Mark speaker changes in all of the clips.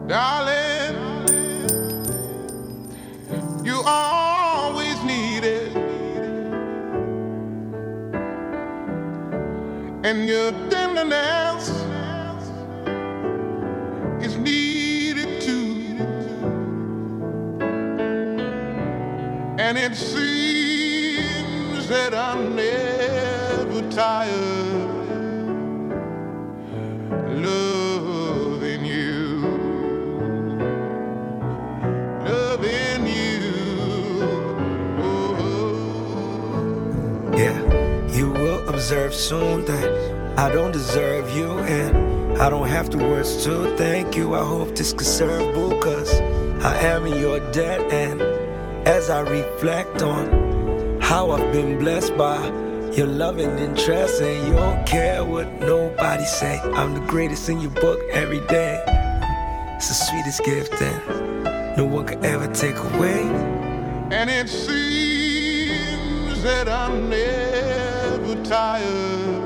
Speaker 1: Darling, you always needed, and your tenderness is needed too. And it seems that I'm never tired loving you, loving you. Oh.
Speaker 2: Yeah, you will observe soon that I don't deserve you, and I don't have the words to thank you. I hope this could serve, boo, 'cause I am in your debt. And as I reflect on how I've been blessed by your love and interest, and you don't care what nobody say, I'm the greatest in your book every day. It's the sweetest gift and no one could ever take away.
Speaker 1: And it seems that I'm never tired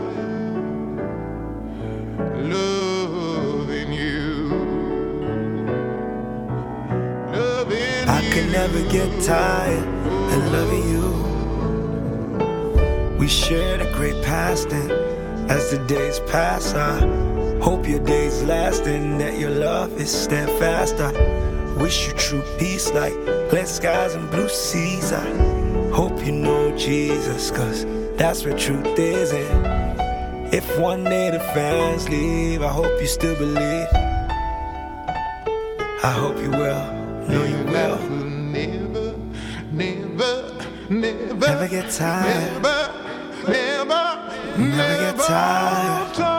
Speaker 1: loving you, loving
Speaker 2: I
Speaker 1: you.
Speaker 2: can never get tired of loving you. We shared a great past, and as the days pass, I hope your days last and that your love is steadfast. I wish you true peace like clear skies and blue seas. I hope you know Jesus, 'cause that's where truth is. And if one day the fans leave, I hope you still believe. I hope you will, know you will.
Speaker 1: Never
Speaker 2: Never get tired.
Speaker 1: Never
Speaker 2: Never get tired.